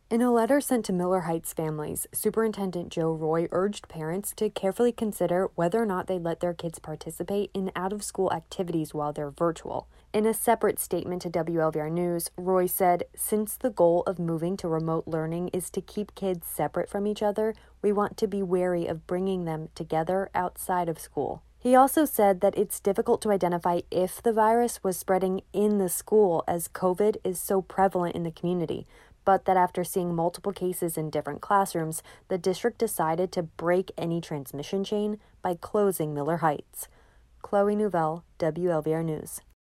In a letter sent to Miller Heights families, Superintendent Joe Roy urged parents to carefully consider whether or not they let their kids participate in out-of-school activities while they're virtual. In a separate statement to WLVR News, Roy said, "Since the goal of moving to remote learning is to keep kids separate from each other, we want to be wary of bringing them together outside of school." He also said that it's difficult to identify if the virus was spreading in the school as COVID is so prevalent in the community, but that after seeing multiple cases in different classrooms, the district decided to break any transmission chain by closing Miller Heights. Chloe Nouvelle, WLVR News.